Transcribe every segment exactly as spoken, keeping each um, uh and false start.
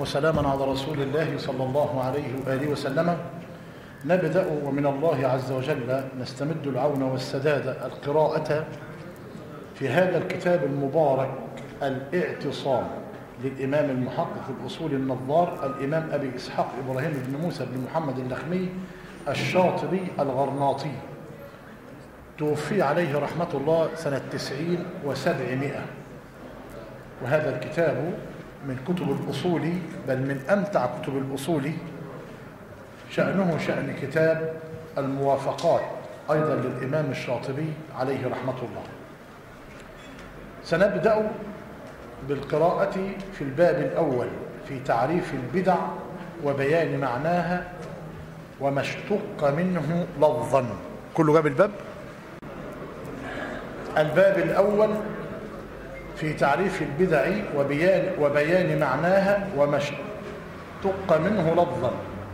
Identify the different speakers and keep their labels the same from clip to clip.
Speaker 1: وسلاما على رسول الله صلى الله عليه وآله وسلم. نبدأ ومن الله عز وجل نستمد العون والسداد القراءة في هذا الكتاب المبارك الاعتصام للإمام المحقق الأصول النظار الإمام أبي إسحاق إبراهيم بن موسى بن محمد اللخمي الشاطبي الغرناطي، توفي عليه رحمة الله سنة تسعين وسبعمائة. وهذا الكتاب من كتب الأصول، بل من أمتع كتب الأصول، شأنه شأن كتاب الموافقات أيضا للإمام الشاطبي عليه رحمة الله. سنبدأ بالقراءة في الباب الأول في تعريف البدع وبيان معناها وما اشتق منه لفظا. كله جاب الباب؟ الباب الأول في تعريف البدع وبيان, وبيان معناها وما اشتق منه لفظا.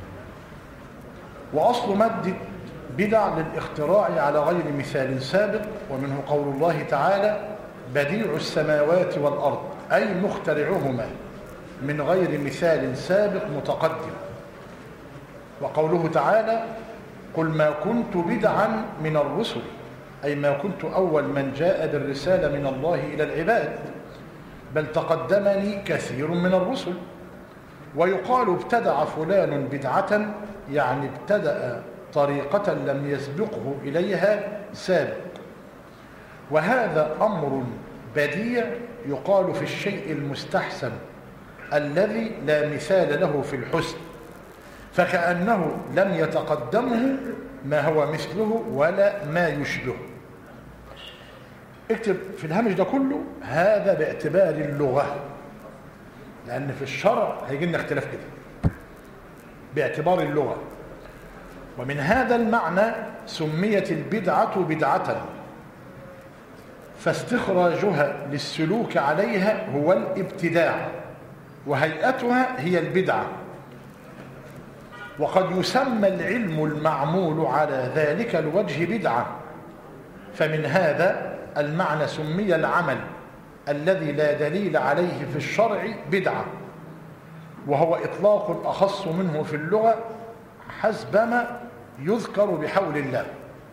Speaker 1: وأصل مادة بدع للاختراع على غير مثال سابق، ومنه قول الله تعالى بديع السماوات والأرض، أي مخترعهما من غير مثال سابق متقدم. وقوله تعالى قل ما كنت بدعا من الرسل، أي ما كنت أول من جاء بالرسالة من الله إلى العباد، بل تقدمني كثير من الرسل. ويقال ابتدع فلان بدعة، يعني ابتدأ طريقة لم يسبقه إليها سابق. وهذا أمر بديع يقال في الشيء المستحسن الذي لا مثال له في الحسن، فكأنه لم يتقدمه ما هو مثله ولا ما يشبهه. اكتب في الهامش ده كله هذا باعتبار اللغة، لأن في الشرع هيجي لنا اختلاف كده باعتبار اللغة. ومن هذا المعنى سميت البدعة بدعة، فاستخراجها للسلوك عليها هو الابتداع، وهيئتها هي البدعة. وقد يسمى العلم المعمول على ذلك الوجه بدعة، فمن هذا المعنى سمي العمل الذي لا دليل عليه في الشرع بدعة، وهو إطلاق أخص منه في اللغة حسبما يذكر بحول الله.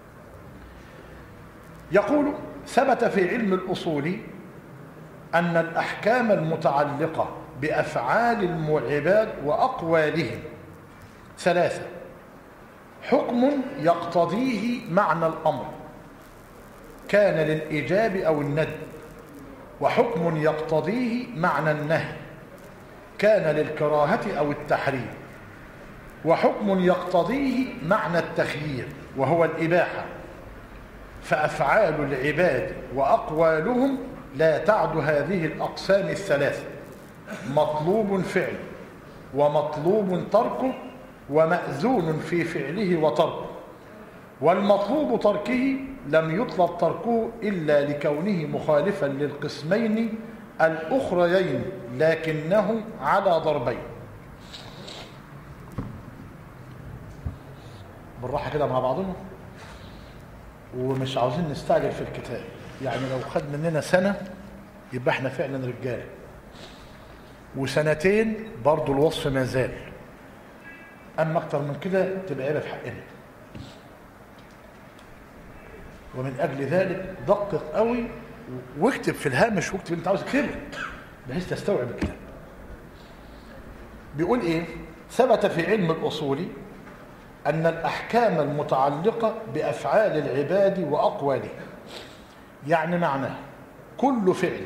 Speaker 1: يقول ثبت في علم الأصول أن الأحكام المتعلقة بأفعال العباد وأقوالهم ثلاثة: حكم يقتضيه معنى الأمر كان للإيجاب أو الندب، وحكم يقتضيه معنى النهي كان للكراهة أو التحريم، وحكم يقتضيه معنى التخيير وهو الإباحة. فأفعال العباد وأقوالهم لا تعد هذه الأقسام الثلاثة: مطلوب فعله ومطلوب تركه ومأذون في فعله وتركه. والمطلوب تركه لم يطلب تركه إلا لكونه مخالفا للقسمين الأخريين، لكنه على ضربين. بالراحة كده مع بعضنا، ومش عاوزين نستعجل في الكتاب. يعني لو خد مننا سنة يبقى احنا فعلا رجال، وسنتين برضو الوصف ما زال، أما أكتر من كده تبقى عيبة في حقنا. ومن أجل ذلك دقق قوي واكتب في الهامش، واكتب اللي انت عاوز تكتبه بحيث تستوعب الكتاب. بيقول ايه؟ ثبت في علم الأصول أن الأحكام المتعلقة بأفعال العباد وأقوالهم، يعني معناه كل فعل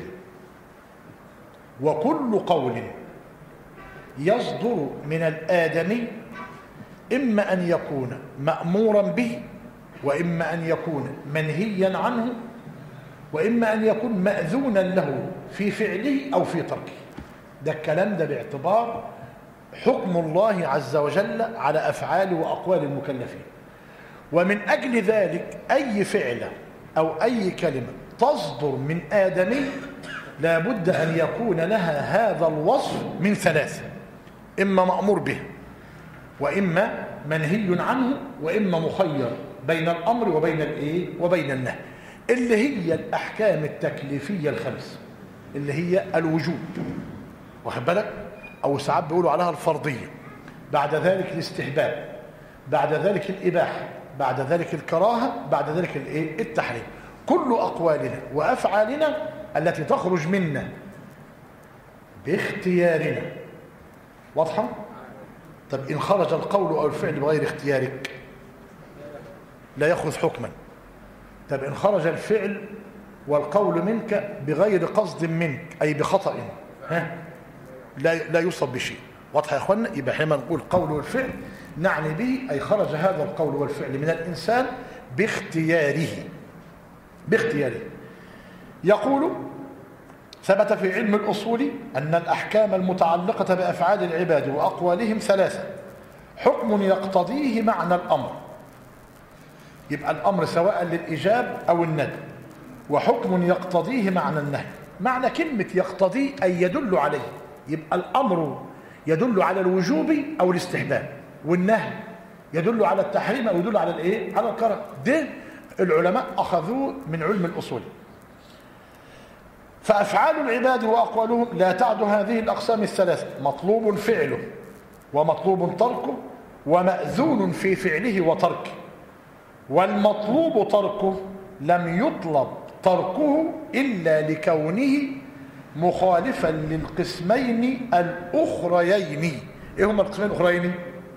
Speaker 1: وكل قول يصدر من الآدمي إما أن يكون مأمورا به، وإما أن يكون منهيا عنه، وإما أن يكون مأذونا له في فعله أو في تركه. ده الكلام ده باعتبار حكم الله عز وجل على أفعال وأقوال المكلفين. ومن أجل ذلك أي فعل أو أي كلمة تصدر من آدمي لا بد أن يكون لها هذا الوصف من ثلاثة: إما مأمور به، وإما منهي عنه، وإما مخير بين الأمر وبين الإيه وبين النهي، اللي هي الأحكام التكليفية الخمس، اللي هي الوجوب، واخد بالك؟ أو ساعات بيقولوا عليها الفرضية، بعد ذلك الاستحباب، بعد ذلك الإباحة، بعد ذلك الكراهة، بعد ذلك الايه التحريم. كل أقوالنا وأفعالنا التي تخرج منا باختيارنا. واضحة؟ طب إن خرج القول أو الفعل بغير اختيارك لا يأخذ حكما. طب إن خرج الفعل والقول منك بغير قصد منك أي بخطأ، ها؟ لا لا يصب بشيء. واضح يا اخوانا؟ يبقى حينما نقول قول والفعل نعني به أي خرج هذا القول والفعل من الإنسان باختياره باختياره. يقول: ثبت في علم الأصول أن الأحكام المتعلقة بأفعال العباد وأقوالهم ثلاثة: حكم يقتضيه معنى الأمر، يبقى الأمر سواء للإيجاب أو الندب، وحكم يقتضيه معنى النهي. معنى كلمة يقتضيه أي يدل عليه، يبقى الأمر يدل على الوجوب أو الاستحباب، والنهي يدل على التحريم أو يدل على الإيه؟ على الكراهة. ده العلماء أخذوه من علم الأصول. فأفعال العباد وأقوالهم لا تعد هذه الأقسام الثلاثة: مطلوب فعله ومطلوب تركه ومأذون في فعله وتركه. والمطلوب تركه لم يطلب تركه إلا لكونه مخالفا للقسمين الأخريين. إيه هما القسمين الأخريين؟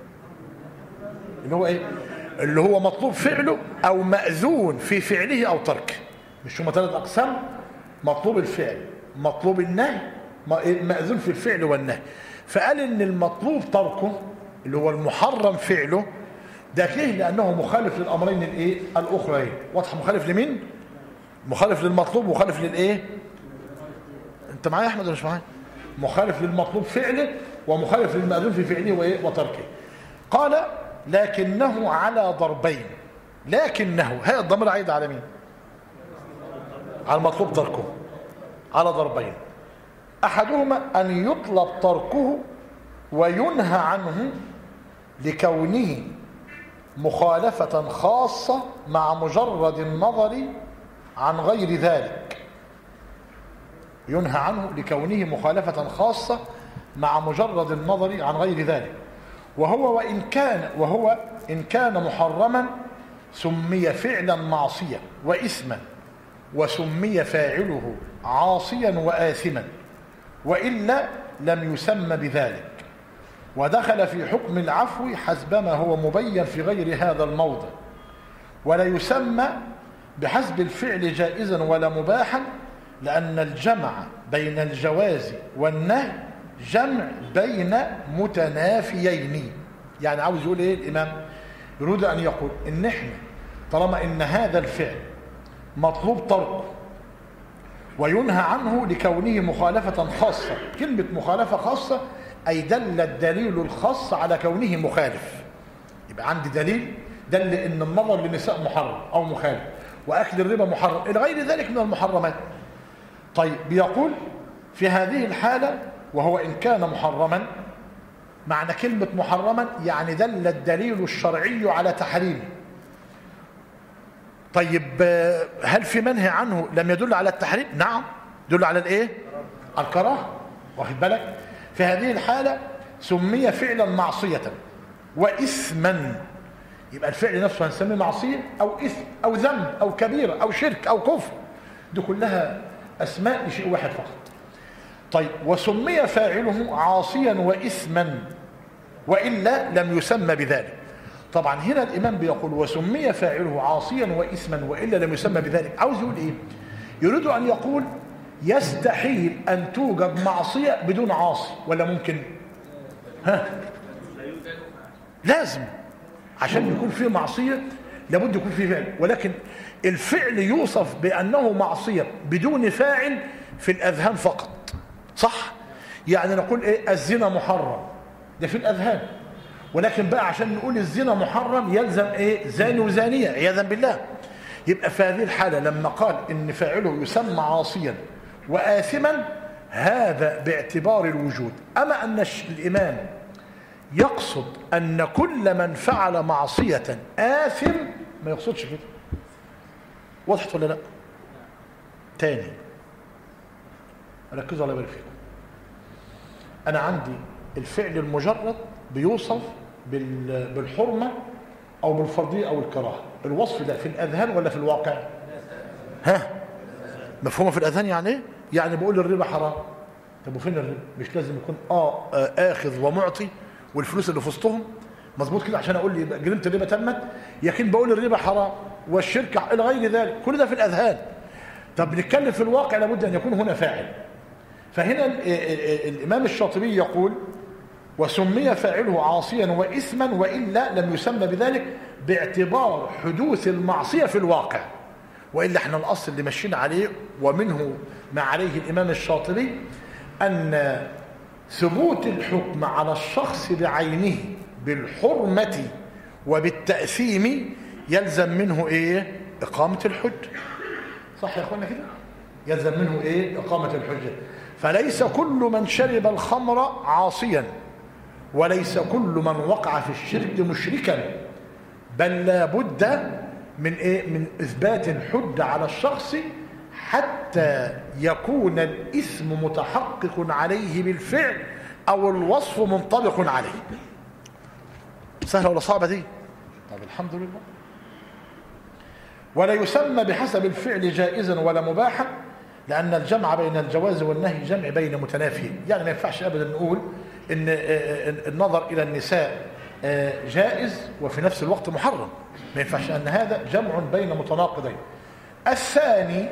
Speaker 1: اللي هو إيه؟ اللي هو مطلوب فعله أو مأذون في فعله أو تركه. مش هما ثلاث أقسام؟ مطلوب الفعل، مطلوب النهي، مأذون في الفعل والنهي. فقال إن المطلوب تركه اللي هو المحرم فعله ده ليه؟ لأنه مخالف للأمرين الإيه؟ الأخرين. واضح؟ مخالف لمين؟ مخالف للمطلوب ومخالف للإيه؟ أنت معايا يا أحمد ولا مش معايا؟ مخالف للمطلوب فعله ومخالف للمأذون في فعله وإيه؟ وتركه. قال: لكنه على ضربين. لكنه هذا الضمير عايد على مين؟ على المطلوب تركه، على ضربين: أحدهما أن يطلب تركه وينهى عنه لكونه مخالفة خاصة مع مجرد النظر عن غير ذلك. ينهى عنه لكونه مخالفة خاصة مع مجرد النظر عن غير ذلك. وهو وإن كان وهو إن كان محرما سمي فعلا معصية وإثما، وسمي فاعله عاصيا وآثما، وإلا لم يسمى بذلك. ودخل في حكم العفو حسبما هو مبين في غير هذا الموضع. ولا يسمى بحسب الفعل جائزا ولا مباحا، لأن الجمع بين الجواز والنهي جمع بين متنافيين. يعني عاوز يقول ايه الإمام؟ يريد أن يقول إن احنا طالما إن هذا الفعل مطلوب تركه وينهى عنه لكونه مخالفة خاصة. كلمة مخالفة خاصة أي دل الدليل الخاص على كونه مخالف. يبقى عندي دليل دل إن النظر للنساء محرم أو مخالف، وأكل الربا محرم إلى غير ذلك من المحرمات. طيب بيقول في هذه الحالة وهو إن كان محرما، معنى كلمة محرما يعني دل الدليل الشرعي على تحريمه. طيب هل في منهي عنه لم يدل على التحريم؟ نعم، يدل على الايه؟ الكراهه. واخد بالك؟ في هذه الحالة سمي فعلا معصية وإثما. يبقى الفعل نفسه هنسميه معصية أو إثم أو ذنب أو كبيرة أو شرك أو كفر، دي كلها أسماء لشيء واحد فقط. طيب وسمي فاعله عاصيا وإثما، وإلا لم يسمى بذلك. طبعا هنا الإمام بيقول وسمي فاعله عاصيا وإثما وإلا لم يسمى بذلك. عاوز يقول إيه؟ يريد أن يقول يستحيل أن توجد معصية بدون عاصي، ولا ممكن؟ ها؟ لازم عشان يكون فيه معصية لابد يكون فيه فعل، ولكن الفعل يوصف بأنه معصية بدون فاعل في الأذهان فقط. صح؟ يعني نقول إيه؟ الزنا محرم، ده في الأذهان، ولكن بقى عشان نقول الزنا محرم يلزم إيه؟ زاني وزانية عياذا بالله. يبقى في هذه الحالة لما قال إن فاعله يسمى عاصيا وآثما، هذا باعتبار الوجود. أما أن الإمام يقصد أن كل من فعل معصية آثم، ما يقصدش كده. وضحت ولا لا؟ تاني ركزوا على بالك فيكم. أنا عندي الفعل المجرد بيوصف بالحرمة أو بالفرضية أو الكراهة. الوصف ده في الأذهان ولا في الواقع؟ ها مفهومة في الأذهان يعني ايه؟ يعني بقول الربا حرام. طب وفين الربا؟ مش لازم يكون آه, آه آخذ ومعطي والفلوس اللي في وسطهم مظبوط كده عشان أقول لي جريمة الربا تمت؟ يكن بقول الربا حرام والشرك إلى غير ذلك، كل ده في الأذهان. طب بنتكلم في الواقع لابد أن يكون هنا فاعل. فهنا الإمام الشاطبي يقول: وسمي فاعله عاصيا وإثما وإلا لم يسمى بذلك باعتبار حدوث المعصية في الواقع. وإلا احنا الأصل اللي مشينا عليه ومنه ما عليه الإمام الشاطبي أن ثبوت الحكم على الشخص بعينه بالحرمة وبالتأثيم يلزم منه إيه؟ إقامة الحجة. صح يا أخوانا كده؟ يلزم منه إيه؟ إقامة الحجة. فليس كل من شرب الخمر عاصيا، وليس كل من وقع في الشرك مشركا، بل لا بد من إيه؟ من إثبات الحجة على الشخص حتى يكون الإثم متحقق عليه بالفعل أو الوصف منطبق عليه. سهلة ولا صعبة دي؟ طب الحمد لله. ولا يسمى بحسب الفعل جائزا ولا مباحا، لأن الجمع بين الجواز والنهي جمع بين متنافيين. يعني ما ينفعش أبدا نقول إن النظر إلى النساء جائز وفي نفس الوقت محرم، ما ينفعش، أن هذا جمع بين متناقضين. الثاني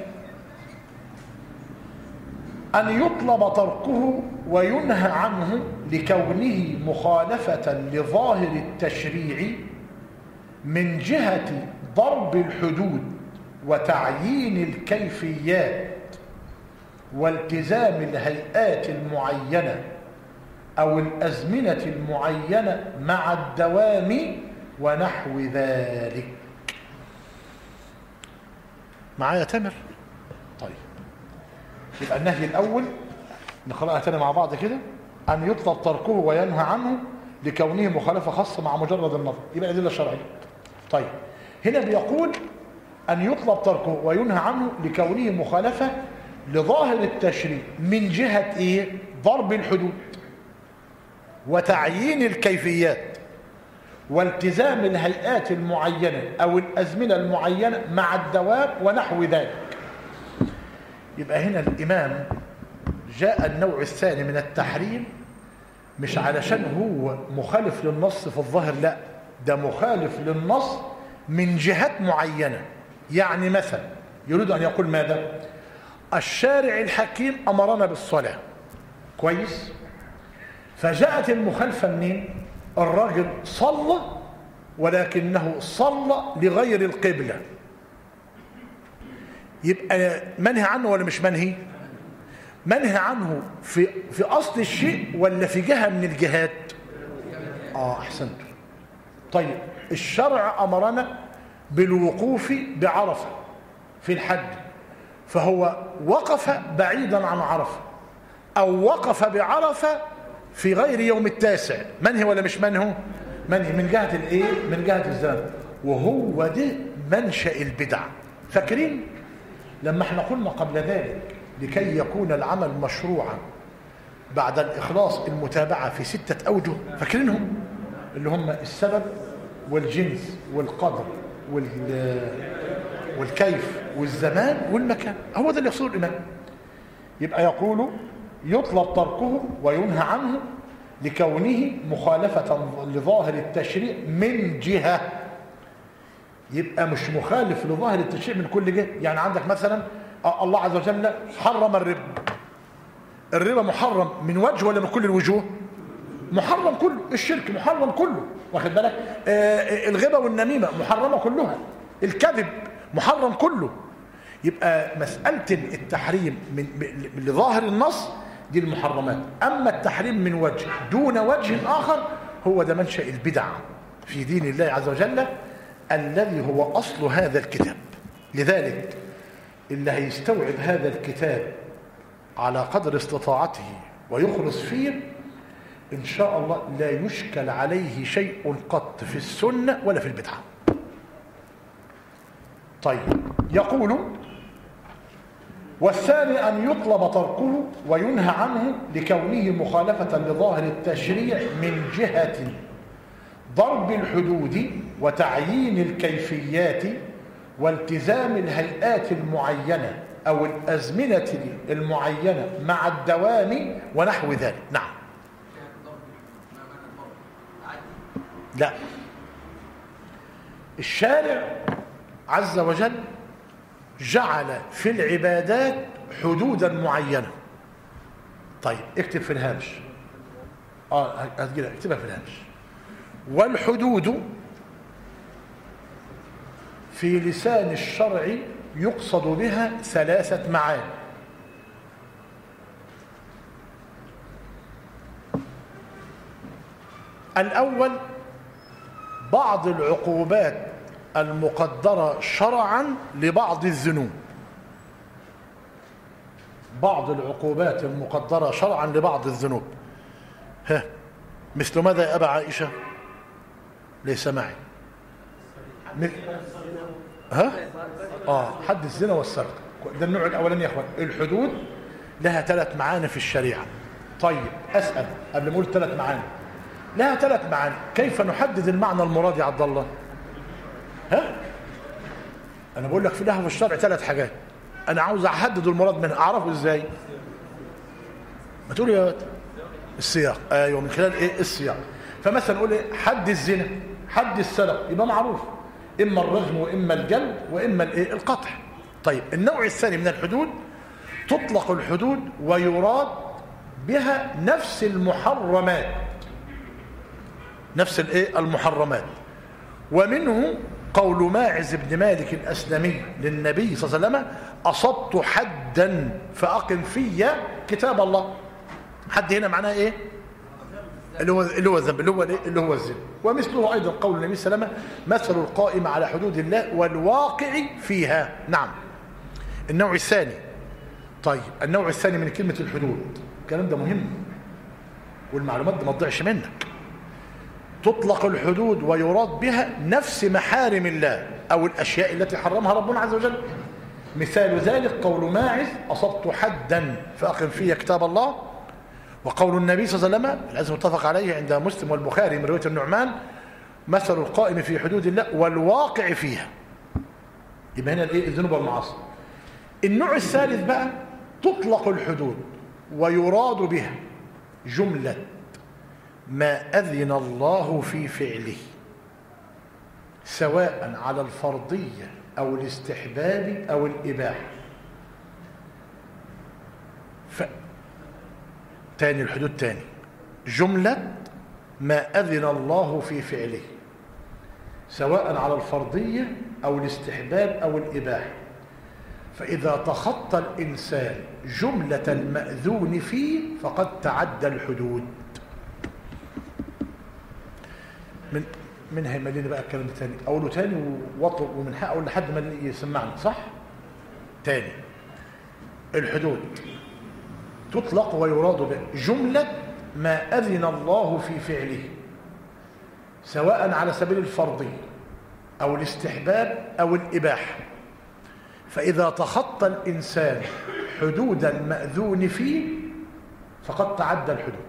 Speaker 1: أن يطلب تركه وينهى عنه لكونه مخالفة لظاهر التشريع من جهة ضرب الحدود وتعيين الكيفيات والتزام الهيئات المعينة أو الأزمنة المعينة مع الدوام ونحو ذلك. معايا تامر؟ طيب، يبقى النهي الأول نقرأها تاني مع بعض كده: أن يطلب تركه وينهى عنه لكونه مخالفة خاصة مع مجرد النظر. يبقى أدلة شرعية. طيب، هنا بيقول أن يطلب تركه وينهى عنه لكونه مخالفة لظاهر التشريع من جهة إيه؟ ضرب الحدود وتعيين الكيفيات والتزام الهيئات المعينة أو الأزمنة المعينة مع الدوام ونحو ذلك. يبقى هنا الإمام جاء النوع الثاني من التحريم مش علشان هو مخالف للنص في الظاهر، لا، ده مخالف للنص من جهات معينة. يعني مثلا يريد أن يقول ماذا؟ الشارع الحكيم أمرنا بالصلاة، كويس، فجاءت المخالفة منين؟ الراجل صلى ولكنه صلى لغير القبلة، يبقى منهي عنه ولا مش منهي؟ منهي عنه في في أصل الشيء ولا في جهة من الجهات؟ آه أحسنت. طيب، الشرع أمرنا بالوقوف بعرفة في الحج، فهو وقف بعيدا عن عرفة أو وقف بعرفة في غير يوم التاسع، منهي ولا مش منهي؟ منهي من جهة الايه؟ من جهة الزمان. وهو ده منشأ البدع. فاكرين لما احنا قلنا قبل ذلك لكي يكون العمل مشروعا بعد الإخلاص المتابعة في ستة أوجه، فاكرينهم؟ اللي هم السبب والجنس والقدر والكيف والزمان والمكان. هو ده اللي يقصده الإمام. يبقى يقول يطلب تركه وينهى عنه لكونه مخالفة لظاهر التشريع من جهة. يبقى مش مخالف لظاهر التشريع من كل جهة. يعني عندك مثلا الله عز وجل حرم الربا. الربا محرم من وجه ولا من كل الوجوه؟ محرم كله. الشرك محرم كله، واخد بالك؟ آه الغيبة والنميمة محرمة كلها. الكذب محرم كله. يبقى مسألة التحريم من لظاهر النص دي المحرمات. أما التحريم من وجه دون وجه آخر هو ده منشأ البدع في دين الله عز وجل الذي هو أصل هذا الكتاب. لذلك اللي هيستوعب هذا الكتاب على قدر استطاعته ويخلص فيه إن شاء الله لا يشكل عليه شيء قط في السنة ولا في البدعة. طيب، يقول والثاني أن يطلب تركه وينهى عنه لكونه مخالفة لظاهر التشريع من جهة ضرب الحدود وتعيين الكيفيات والتزام الهيئات المعينة أو الأزمنة المعينة مع الدوام ونحو ذلك. نعم. لا، الشارع عز وجل جعل في العبادات حدودا معينة. طيب اكتب في الهامش، اه هتجيلها اكتبها في الهامش. والحدود في لسان الشرع يقصد بها ثلاثة معاني. الأول بعض العقوبات المقدرة شرعا لبعض الذنوب، بعض العقوبات المقدرة شرعا لبعض الذنوب. ها مثل ماذا يا أبا عائشة؟ ليس معي. ها اه حد الزنا والسرقة، ده النوع الأولاني يا اخوان. الحدود لها ثلاث معاني في الشريعة. طيب أسأل قبل ما اقول ثلاث معاني، لها ثلاث معاني، كيف نحدد المعنى المراد يا عبد الله؟ ها انا بقول لك في لها في الشرع ثلاث حاجات، انا عاوز احدد المراد منها، اعرفه ازاي؟ ما تقول يا السياق. ايوه من خلال ايه؟ السياق. فمثلا نقول ايه؟ حد الزنا، حد السرقه، يبقى معروف اما الرجم واما الجلد واما الايه؟ القطع. طيب النوع الثاني من الحدود، تطلق الحدود ويراد بها نفس المحرمات، نفس الايه؟ المحرمات. ومنه قول ماعز بن مالك الأسلمي للنبي صلى الله عليه وسلم: أصبت حدا فأقم في كتاب الله. حد هنا معناه ايه؟ اللي هو اللي هو الذنب، اللي هو اللي هو الزنا. ومثله ايضا قول النبي صلى الله عليه وسلم: مثل القائم على حدود الله والواقع فيها. نعم. النوع الثاني، طيب النوع الثاني من كلمة الحدود، الكلام ده مهم والمعلومات دي ما تضيعش منك. تطلق الحدود ويراد بها نفس محارم الله أو الأشياء التي حرمها ربنا عز وجل. مثال ذلك قول ماعز: أصبت حدا فأقم فيه كتاب الله. وقول النبي صلى الله عليه وسلم لازم متفق عليه عند مسلم والبخاري من رواية النعمان: مثل القائم في حدود الله والواقع فيها. يبقى هنا الايه؟ الذنوب والمعاصي. النوع الثالث بقى، تطلق الحدود ويراد بها جملة ما أذن الله في فعله، سواء على الفرضية أو الاستحباب أو الإباحة. ف... تاني الحدود تاني، جملة ما أذن الله في فعله، سواء على الفرضية أو الاستحباب أو الإباحة. فإذا تخطى الإنسان جملة المأذون فيه فقد تعدى الحدود. من من هيمليني بقى الكلام ده تاني، اقوله تاني واطلب ومن حق اقول لحد ما يسمعني، صح؟ تاني، الحدود تطلق ويراد بها جملة ما أذن الله في فعله، سواء على سبيل الفرضية أو الاستحباب أو الإباحة. فإذا تخطى الإنسان حدود المأذون فيه فقد تعدى الحدود،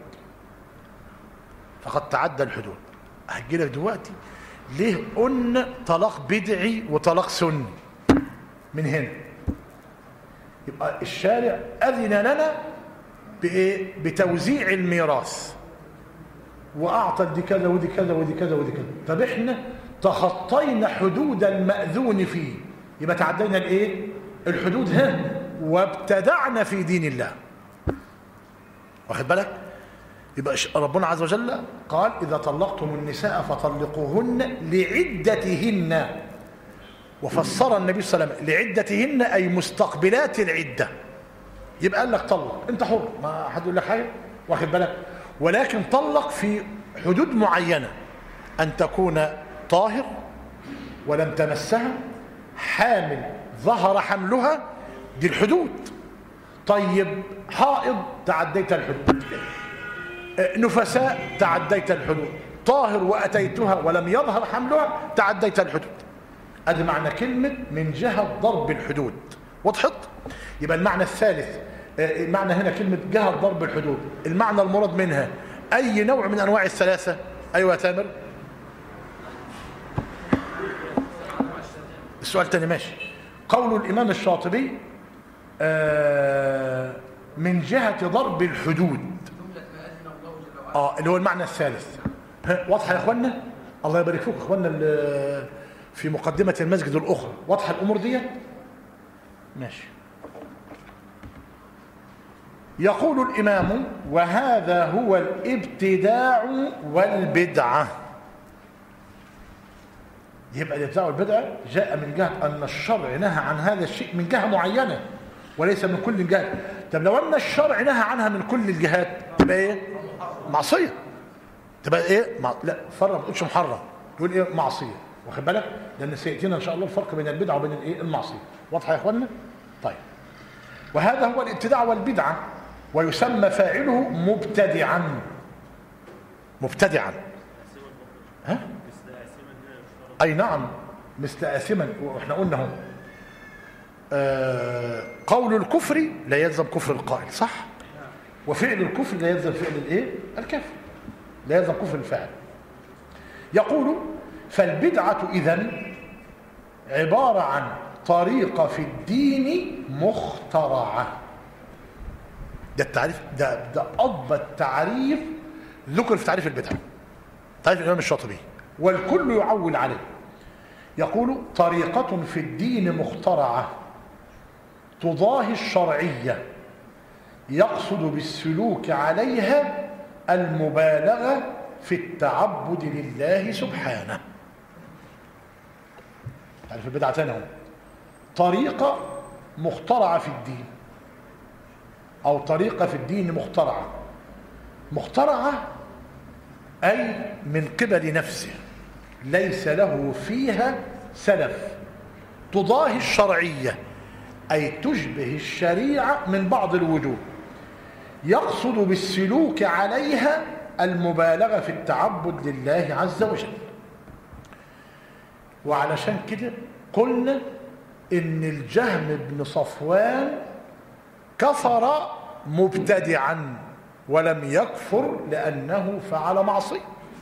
Speaker 1: فقد تعدى الحدود. هجي لك دلوقتي ليه قلنا طلاق بدعي وطلاق سني من هنا. يبقى الشارع أذن لنا بإيه؟ بتوزيع الميراث، وأعطى دي كذا ودي كذا ودي كذا ودي كذا. طب إحنا تخطينا حدود المأذون فيه، يبقى تعدينا الإيه؟ الحدود ها، وابتدعنا في دين الله. واخد بالك؟ يبقى ربنا عز وجل قال: إذا طلقتم النساء فطلقوهن لعدتهن. وفسر النبي صلى الله عليه وسلم لعدتهن أي مستقبلات العدة. يبقى قال لك طلق، أنت حر، ما حد يقول لك حاجة. واخد بالك؟ ولكن طلق في حدود معينة، أن تكون طاهر ولم تمسها، حامل ظهر حملها، دي الحدود. طيب حائض تعديت الحدود، نفساء تعديت الحدود، طاهر وأتيتها ولم يظهر حملها تعديت الحدود. هذا معنى كلمة من جهة ضرب الحدود. وضحت؟ يبقى المعنى الثالث، معنى هنا كلمة جهة ضرب الحدود، المعنى المراد منها أي نوع من أنواع الثلاثة؟ أيوة يا تامر. السؤال تاني ماشي. قول الإمام الشاطبي آه من جهة ضرب الحدود، اه اللي هو المعنى الثالث. واضحة يا اخوانا؟ الله يبارك فيكم اخوانا في مقدمة المسجد الأخرى. واضحة الأمور دي؟ ماشي. يقول الإمام وهذا هو الابتداع والبدعة. يبقى الابتداع والبدعة جاء من جهة أن الشرع نهى عن هذا الشيء من جهة معينة وليس من كل الجهات. طب لو أن الشرع نهى عنها من كل الجهات تبقى إيه؟ معصية. تبقى إيه؟ مع... لا فرق، ما تقولش محرم، تقول إيه؟ معصية. واخد بالك؟ لأن سيأتينا إن شاء الله الفرق بين البدعة وبين الإيه؟ المعصية. واضحة يا إخوانا؟ طيب. وهذا هو الابتداع والبدعة، ويسمى فاعله مبتدعا. مبتدعا. ها؟ أي نعم، مثل آثما. وإحنا قلنا هم آه قول الكفر لا يلزم كفر القائل، صح؟ وفعل الكفر لا يلزم فعل الايه؟ الكافر. لا يلزم كفر الفاعل. يقول فالبدعة إذن عبارة عن طريقة في الدين مخترعة. ده التعريف، ده ده أضبط تعريف ذكر في تعريف البدعة، تعريف الإمام الشاطبي، والكل يعول عليه. يقول طريقة في الدين مخترعة تضاهي الشرعية يقصد بالسلوك عليها المبالغة في التعبد لله سبحانه. تعرف البدعة تاني هو طريقة مخترعة في الدين، أو طريقة في الدين مخترعة. مخترعة أي من قبل نفسه ليس له فيها سلف، تضاهي الشرعية أي تشبه الشريعة من بعض الوجوه، يقصد بالسلوك عليها المبالغة في التعبد لله عز وجل. وعلشان كده قلنا إن الجهم بن صفوان كفر مبتدعا ولم يكفر لأنه فعل معصية.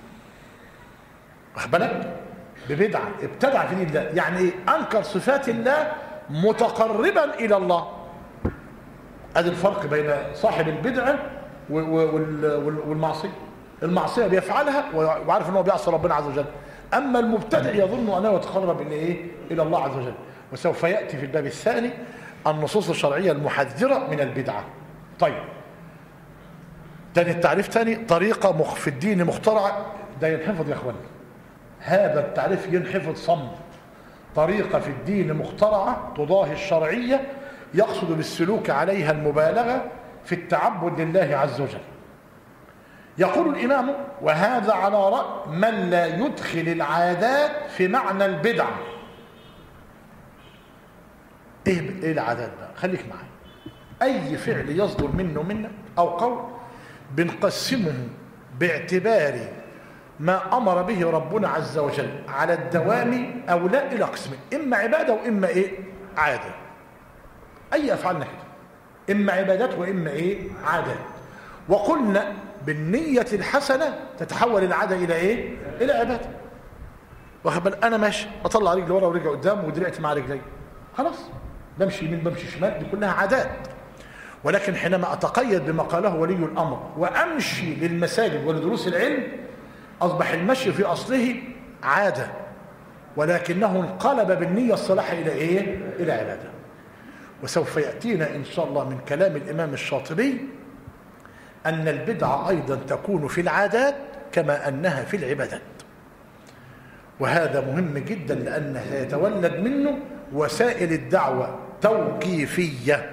Speaker 1: واخد بالك؟ ببدعة ابتدع في دين الله، يعني ايه؟ أنكر صفات الله متقربا إلى الله. ادي الفرق بين صاحب البدعة والمعصية. المعصية بيفعلها وعارف أنه بيعصي ربنا عز وجل، أما المبتدع يظن أنه يتقرب إلى إيه؟ إلى الله عز وجل. وسوف يأتي في الباب الثاني النصوص الشرعية المحذرة من البدعة. طيب، تاني التعريف تاني طريقة مخ في الدين مخترعة. ده ينحفظ يا اخوان، هذا التعريف ينحفظ صم. طريقة في الدين مخترعة تضاهي الشرعية يقصد بالسلوك عليها المبالغة في التعبد لله عز وجل. يقول الإمام وهذا على رأي من لا يدخل العادات في معنى البدعة. ايه ايه العادات بقى؟ خليك معي. اي فعل يصدر منه منك او قول بنقسمه باعتبار ما امر به ربنا عز وجل على الدوام او لا الى قسمين، اما عباده واما ايه؟ عاده. اي افعالنا كده اما عبادات واما ايه؟ عادات. وقلنا بالنية الحسنة تتحول العادة الى ايه؟ الى عبادة. واخد بالك؟ انا ماشي اطلع رجلي ورا ورجلي قدام ودرعت مع رجلي، خلاص بمشي يمين بمشي شمال، دي كلها عادات. ولكن حينما اتقيد بما قاله ولي الامر وامشي للمساجد ولدروس العلم اصبح المشي في اصله عاده، ولكنه انقلب بالنيه الصالحه الى ايه؟ الى عباده. وسوف ياتينا ان شاء الله من كلام الامام الشاطبي ان البدعه ايضا تكون في العادات كما انها في العبادات. وهذا مهم جدا لانه سيتولد منه وسائل الدعوه توقيفيه.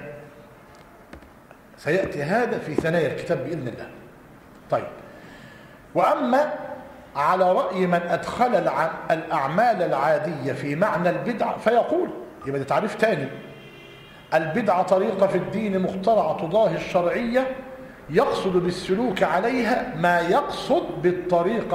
Speaker 1: سيأتي هذا في ثنايا الكتاب بإذن الله. طيب، وأما على رأي من أدخل الأعمال العادية في معنى البدعة فيقول، يبقى ده تعريف تاني، البدعة طريقة في الدين مخترعة تضاهي الشرعية يقصد بالسلوك عليها ما يقصد بالطريقة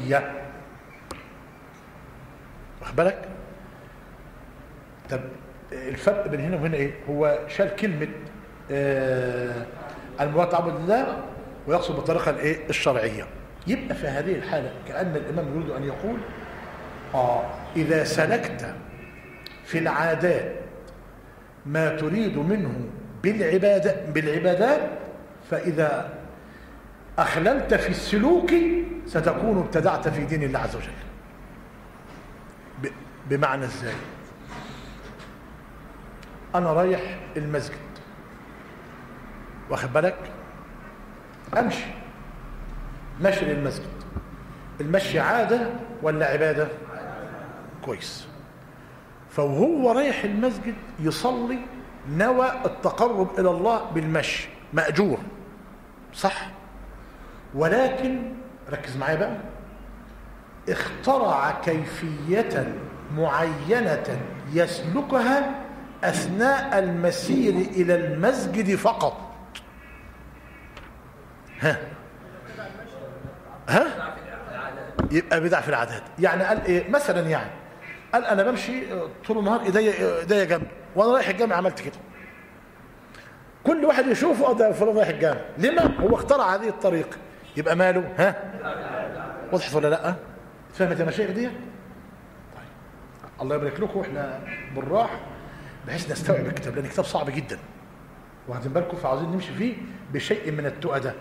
Speaker 1: الشرعية. واخد بالك؟ طب الفرق بين هنا وهنا ايه؟ هو شال كلمه آه المراد تعبد الله ويقصد بالطريقه الايه الشرعيه. يبقى في هذه الحاله كأن الامام يريد ان يقول اه اذا سلكت في العادات ما تريد منه بالعبادة بالعبادات فإذا أخللت في السلوك ستكون ابتدعت في دين الله عز وجل. بمعنى ازاي؟ أنا رايح المسجد واخد بالك، أمشي ماشي للمسجد، المشي عادة ولا عبادة؟ كويس. فوهو رايح المسجد يصلي نوى التقرب إلى الله بالمشي مأجور صح، ولكن ركز معايا بقى، اخترع كيفية معينة يسلكها أثناء المسير إلى المسجد فقط. ها ها يبقى بدع في العادات. يعني قال ايه مثلا؟ يعني قال انا بمشي طول النهار ايديا ايديا جنبي وانا رايح الجامع عملت كده، كل واحد يشوفه اه ده فلان رايح الجامع. لما؟ هو اخترع هذه الطريقه. يبقى ماله؟ ها وضحت ولا لا؟ فهمت يا مشايخ دي؟ طيب الله يبارك لكم. احنا بالراحه بحيث نستوعب الكتاب لان الكتاب صعب جدا واخدين بالكم، فعاوزين نمشي فيه بشيء من التقى ده.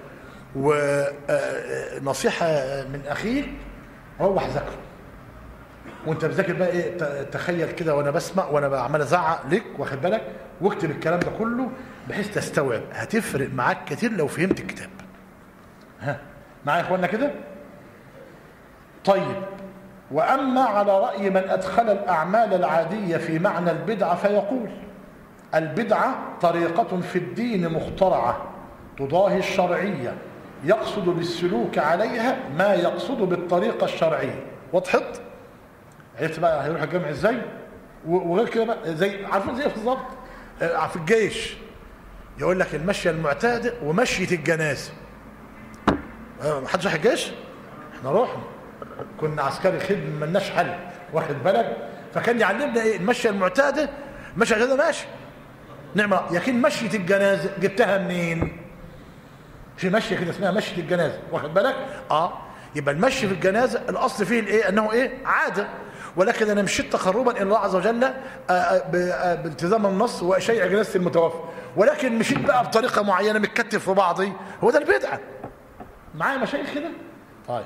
Speaker 1: ونصيحه من اخيك روح ذاكره وانت بتذاكر بقى ايه، تخيل كده وانا بسمع وانا بعمل ازعق لك واخد بالك، واكتب الكلام ده كله بحيث تستوعب. هتفرق معاك كتير لو فهمت الكتاب. ها معايا يا اخوانا كده؟ طيب، واما على راي من ادخل الاعمال العاديه في معنى البدعه فيقول البدعه طريقه في الدين مخترعه تضاهي الشرعيه يقصد بالسلوك عليها ما يقصد بالطريقه الشرعيه. وضحت؟ عرفت بقى هيروح الجامع ازاي؟ وغير كده بقى زي عارفين زي بالظبط في الجيش يقول لك المشيه المعتاده ومشيه الجنازه. ما حدش راح الجيش؟ احنا رحنا كنا عسكري خدمه مالناش حل واخد بالك، فكان يعلمنا ايه المشيه المعتاده. مشيه الجنازه ماشي نعمه، لكن مشيه الجنازه جبتها منين؟ في مشيه كده اسمها مشيه الجنازه واخد بالك؟ اه يبقى المشي في الجنازه الاصل فيه الايه؟ انه ايه؟ عاده. ولكن انا مشيت تقربا الى الله عز وجل بالتزام النص وشيع جنازه المتوفى، ولكن مشيت بقى بطريقه معينه متكتف في بعضي، هو ده البدعه. معايا مشايخ كده؟ طيب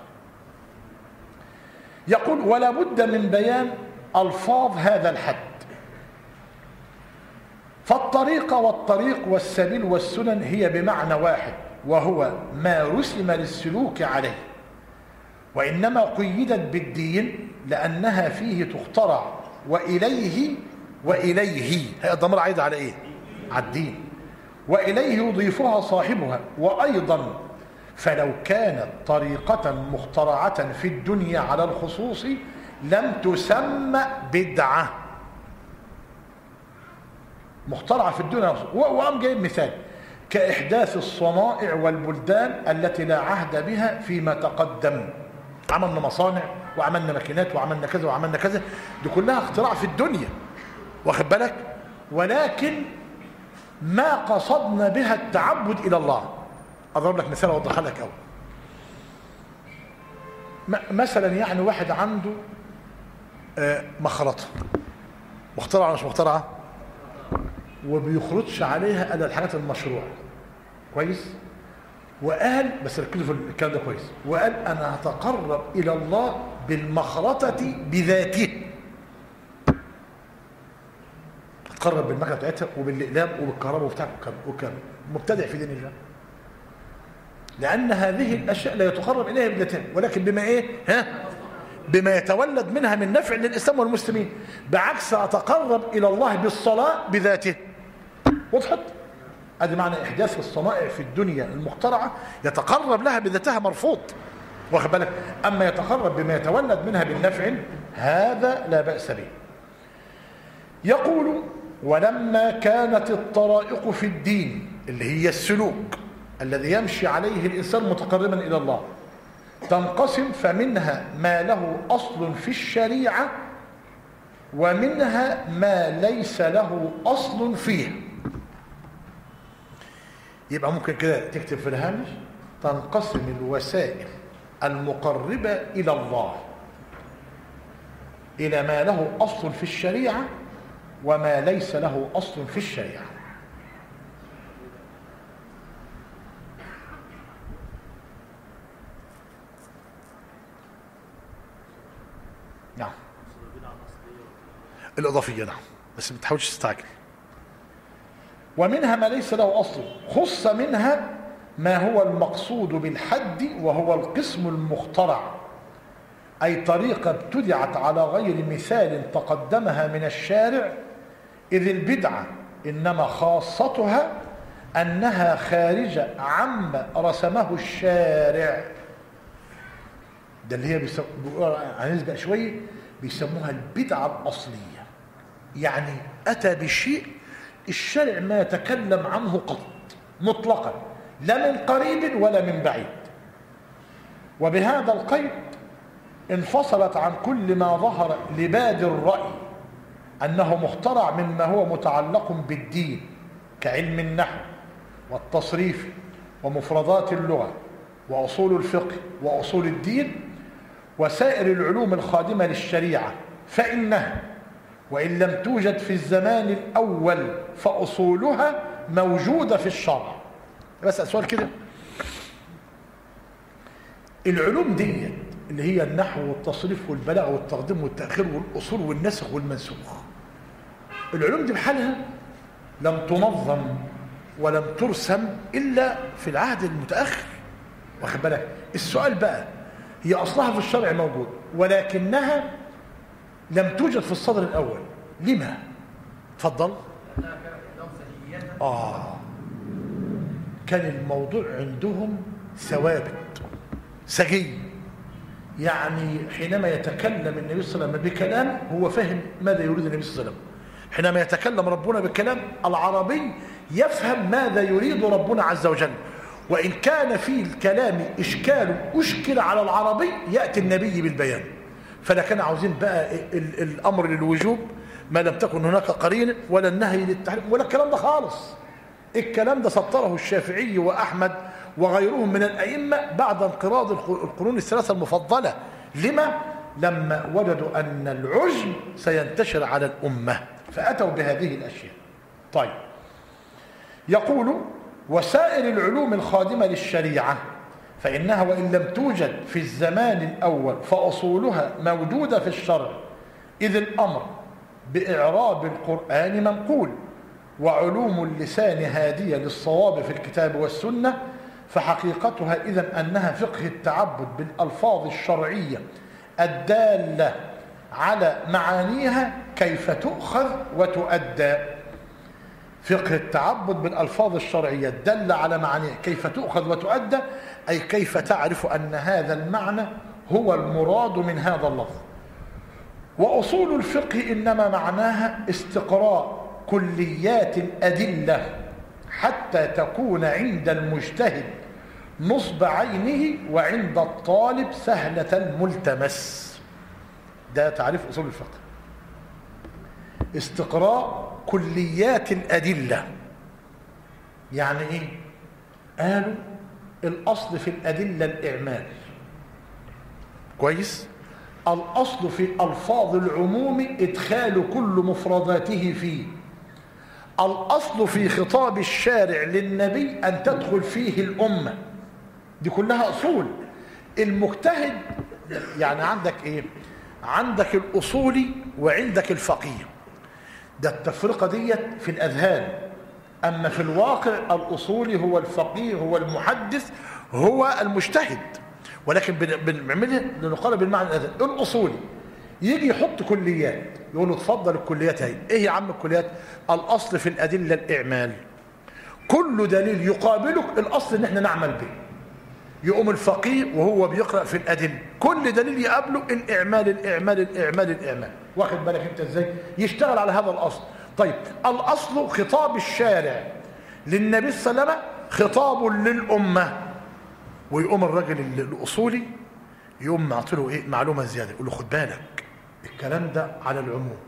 Speaker 1: يقول ولا بد من بيان الفاظ هذا الحد. فالطريقه والطريق والسبيل والسنن هي بمعنى واحد وهو ما رسم للسلوك عليه، وإنما قيدت بالدين لأنها فيه تخترع وإليه وإليه هي الضمير عايد على إيه؟ على الدين. وإليه يضيفها صاحبها. وأيضا فلو كانت طريقة مخترعة في الدنيا على الخصوص لم تسمى بدعة. مخترعة في الدنيا. وقام جايب مثال كإحداث الصنائع والبلدان التي لا عهد بها فيما تقدم. عملنا مصانع وعملنا ماكينات وعملنا كذا وعملنا كذا، دي كلها اختراع في الدنيا واخد بالك، ولكن ما قصدنا بها التعبد الى الله. اضرب لك مثال اوضحها لك قوي. مثلا يعني واحد عنده مخرطه مخترعه ولا مش مخترعه، وبيخرطش عليها الا الحاجات المشروعه كويس، وقال بس ركزوا في الكلام ده كويس، وقال انا هتقرب الى الله بالمخرطه بذاته. هتقرب بالمكنه بتاعتها وبالاقلام وبالكهرباء وبتاع وكذا. مبتدع في دين الله، لان هذه الاشياء لا يتقرب اليها بذاتها، ولكن بما ايه؟ ها بما يتولد منها من نفع للاسلام والمسلمين. بعكس اتقرب الى الله بالصلاه بذاته. وضحت؟ ادي معنى احداث الصنائع في الدنيا المخترعه يتقرب لها بذاتها مرفوض واخد بالك، اما يتقرب بما يتولد منها بالنفع هذا لا باس به. يقول ولما كانت الطرائق في الدين اللي هي السلوك الذي يمشي عليه الانسان متقربا الى الله تنقسم، فمنها ما له اصل في الشريعه ومنها ما ليس له أصل فيه. يبقى ممكن كده تكتب في الهامش: تنقسم الوسائل المقربة إلى الله إلى ما له أصل في الشريعة وما ليس له أصل في الشريعة. نعم، الإضافية، نعم، بس ما تحاولش تستعجل. ومنها ما ليس له أصل، خص منها ما هو المقصود بالحد وهو القسم المخترع، أي طريقة ابتدعت على غير مثال تقدمها من الشارع، إذ البدعة إنما خاصتها أنها خارجة عما رسمه الشارع. ده اللي هي بيسموها، هنسبق شوية، بيسموها البدعة الأصلية، يعني أتى بشيء الشارع ما يتكلم عنه قط مطلقا، لا من قريب ولا من بعيد. وبهذا القيد انفصلت عن كل ما ظهر لبادي الرأي أنه مخترع مما هو متعلق بالدين كعلم النحو والتصريف ومفردات اللغة وأصول الفقه وأصول الدين وسائر العلوم الخادمة للشريعة، فإنها وإن لم توجد في الزمان الأول فأصولها موجودة في الشرع. بس سؤال كده، العلوم دي اللي هي النحو والتصريف والبلاغة والتقديم والتأخير والأصول والنسخ والمنسوخ، العلوم دي بحالها لم تنظم ولم ترسم إلا في العهد المتأخر، واخد بالك؟ السؤال بقى، هي أصلها في الشرع موجود ولكنها لم توجد في الصدر الأول، لما؟ تفضل. آه كان الموضوع عندهم ثوابت سجي، يعني حينما يتكلم النبي صلى الله عليه وسلم بكلام هو فهم ماذا يريد النبي صلى الله عليه وسلم، حينما يتكلم ربنا بكلام العربي يفهم ماذا يريد ربنا عز وجل، وإن كان في الكلام إشكال أشكل على العربي يأتي النبي بالبيان. فلا كان عاوزين بقى الأمر للوجوب ما لم تكن هناك قرينة، ولا النهي للتحريم، ولا الكلام ده خالص. الكلام ده سطره الشافعي وأحمد وغيرهم من الأئمة بعد انقراض القرون الثلاثة المفضلة. لما؟ لما وجدوا أن العجم سينتشر على الأمة فأتوا بهذه الأشياء. طيب، يقول: وسائر العلوم الخادمة للشريعة فإنها وإن لم توجد في الزمان الأول فأصولها موجودة في الشرع، إذ الأمر بإعراب القرآن منقول، وعلوم اللسان هادية للصواب في الكتاب والسنة، فحقيقتها إذن أنها فقه التعبد بالألفاظ الشرعية الدالة على معانيها كيف تؤخذ وتؤدى. فقه التعبد بالألفاظ الشرعية الدالة على معانيها كيف تؤخذ وتؤدى، أي كيف تعرف أن هذا المعنى هو المراد من هذا اللفظ. وأصول الفقه إنما معناها استقراء كليات الأدلة حتى تكون عند المجتهد نصب عينه وعند الطالب سهلة الملتمس. ده تعريف أصول الفقه، استقراء كليات الأدلة. يعني إيه؟ قالوا الأصل في الأدلة الإعمال، كويس؟ الأصل في ألفاظ العموم إدخال كل مفرداته فيه. الأصل في خطاب الشارع للنبي أن تدخل فيه الأمة. دي كلها أصول. المجتهد يعني عندك إيه؟ عندك الأصولي وعندك الفقيه. ده التفرقة ديت في الأذهان، أما في الواقع الأصولي هو الفقيه هو المحدث هو المجتهد، ولكن بنعملها لنقارب بالمعنى الأذهان. الأصولي يجي يحط كليات، يقول له اتفضل الكليات هي ايه يا عم الكليات؟ الأصل في الأدلة الإعمال، كل دليل يقابلك الأصل ان احنا نعمل به. يقوم الفقيه وهو بيقرأ في الأدلة كل دليل يقابله الإعمال الإعمال الإعمال الإعمال، واخد بالك انت ازاي؟ يشتغل على هذا الأصل. طيب، الأصل خطاب الشارع للنبي صلى الله عليه وسلم خطاب للأمة، ويقوم الراجل الأصولي يقوم معطيله ايه؟ معلومة زيادة، يقول له خد بالك الكلام ده على العموم،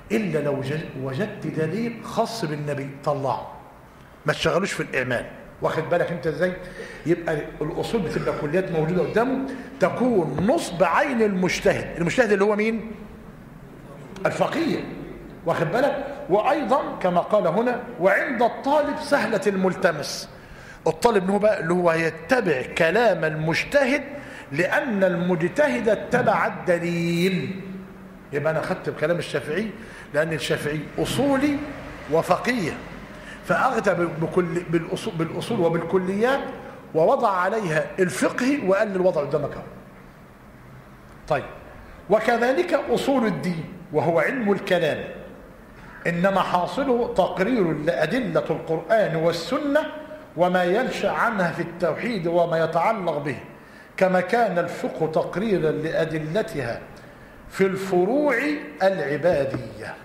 Speaker 1: إلا لو وجدت دليل خاص بالنبي طلعه، ما تشغلوش في الإعمال. واخد بالك انت ازاي؟ يبقى الأصول بتبقى كليات موجودة قدامه، تكون نصب عين المجتهد. المجتهد اللي هو مين؟ الفقيه. واخد بالك؟ وأيضا كما قال هنا وعند الطالب سهلة الملتمس. الطالب هو بقى اللي هو يتبع كلام المجتهد، لأن المجتهد اتبع الدليل. يبقى أنا أخذت بكلام الشافعي لأن الشافعي أصولي وفقيه، فأخذ بكل بالأصول, بالأصول وبالكليات ووضع عليها الفقه وقال الوضع قدامك. طيب، وكذلك أصول الدين وهو علم الكلام، إنما حاصله تقرير لأدلة القرآن والسنة وما ينشأ عنها في التوحيد وما يتعلق به، كما كان الفقه تقريرا لأدلتها في الفروع العبادية.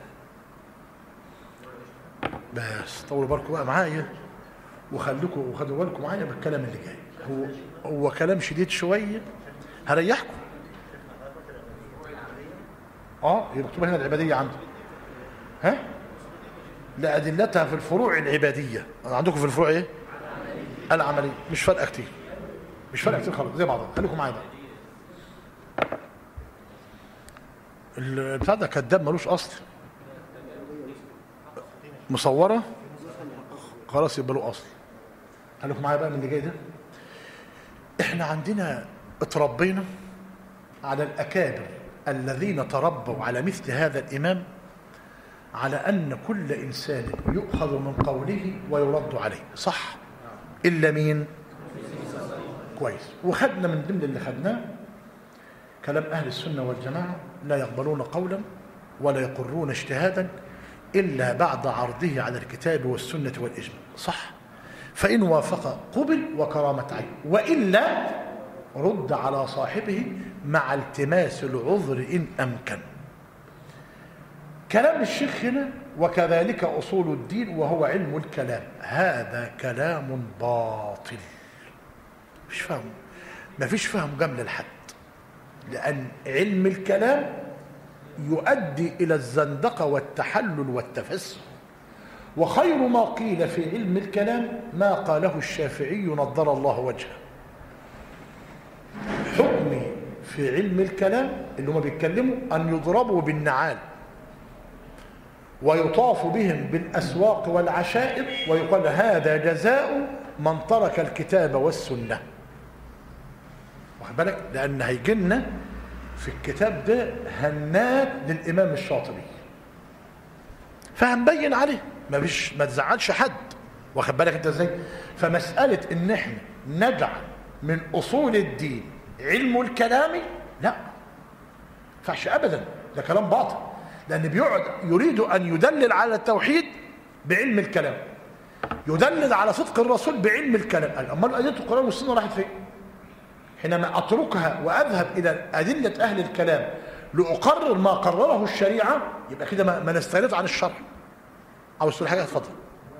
Speaker 1: بس طولوا بالكم بقى معايا وخليكم وخدوا بالكم معايا بالكلام اللي جاي. هو هو كلام شديد شويه، هريحكم. اه هي مكتوبه هنا العباديه عندي. ها؟ لأدلتها في الفروع العباديه. عندكم في الفروع ايه؟ العمليه. مش فارقه كتير، مش فارقه كتير خالص، زي بعضها. خليكم معايا بقى. البتاع ده كداب ملوش اصل، مصوره خلاص يبقى له اصل. خليكم معايا بقى من اللي جاي ده. احنا عندنا اتربينا على الاكابر الذين تربوا على مثل هذا الامام، على ان كل انسان يؤخذ من قوله ويرد عليه، صح؟ الا مين؟ كويس. وخدنا من ضمن اللي خدناه كلام اهل السنه والجماعه: لا يقبلون قولا ولا يقرون اجتهادا إلا بعد عرضه على الكتاب والسنة والإجماع، صح؟ فإن وافق قبل وكرامة عين، وإلا رد على صاحبه مع التماس العذر إن أمكن. كلام الشيخ هنا وكذلك أصول الدين وهو علم الكلام، هذا كلام باطل، مش فهم، ما فيش فهم جمل لحد، لأن علم الكلام يؤدي إلى الزندقة والتحلل والتفسق. وخير ما قيل في علم الكلام ما قاله الشافعي نضر الله وجهه: حكمي في علم الكلام اللي هم بيتكلموا أن يضربوا بالنعال ويطاف بهم بالأسواق والعشائر ويقال هذا جزاء من ترك الكتاب والسنة. واخد بالك؟ لأن هيجينا في الكتاب ده هنات للإمام الشاطبي، فهنبين عليه، ما فيش ما تزعلش حد. واخد بالك انت ازاي؟ فمسألة ان احنا نجعل من أصول الدين علم الكلام، لا، ما ينفعش ابدا، ده كلام باطل، لأن بيقعد يريد أن يدلل على التوحيد بعلم الكلام، يدلل على صدق الرسول بعلم الكلام. أمال أدلة القرآن والسنة راحت فين؟ حينما أتركها وأذهب إلى أدلة أهل الكلام لأقرر ما قرره الشريعة، يبقى كده ما نستغرض عن الشرع. عاوز تقول حاجة؟ اتفضل.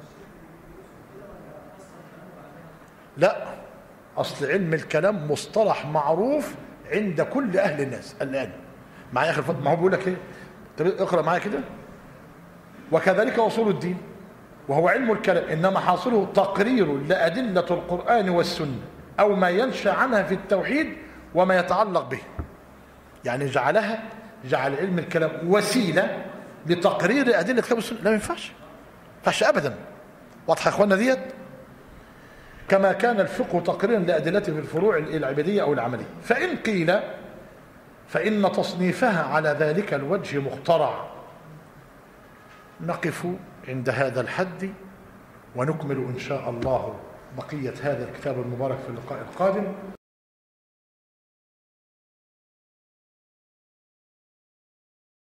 Speaker 1: لا، أصل علم الكلام مصطلح معروف عند كل أهل الناس الآن. معايا آخر فترة، ما هو بيقول لك إيه؟ طب اقرأ معايا كده. وكذلك أصول الدين وهو علم الكلام، إنما حاصله تقرير لأدلة القرآن والسنة أو ما ينشأ عنها في التوحيد وما يتعلق به. يعني جعلها جعل علم الكلام وسيلة لتقرير أدلة الكتاب والسنة، لا، ما ينفعش، ما ينفعش أبدا. واضحة يا إخواننا ديت؟ كما كان الفقه تقريرا لأدلته في الفروع العبادية أو العملية. فإن قيل فإن تصنيفها على ذلك الوجه مخترع. نقف عند هذا الحد ونكمل إن شاء الله بقية هذا الكتاب المبارك في اللقاء القادم.